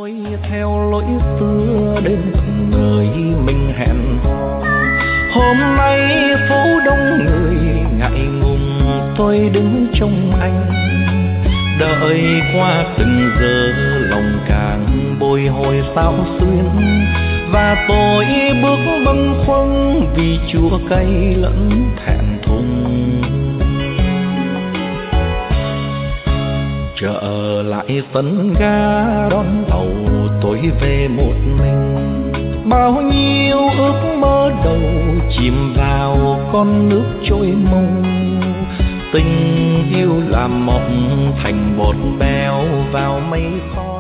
tôi theo lối xưa đến từng người mình hẹn hò. Hôm nay phố đông người ngại ngùng, tôi đứng trông anh. Đợi qua từng giờ lòng càng bồi hồi sao xuyên, và tôi bước bâng khuâng vì chua cay lẫn thẹn thùng. Trở lại sân ga đón tàu tôi về một mình, bao nhiêu ước mơ đầu chìm vào con nước trôi mong. Tình yêu làm mộng thành bọt bèo vào mây khói.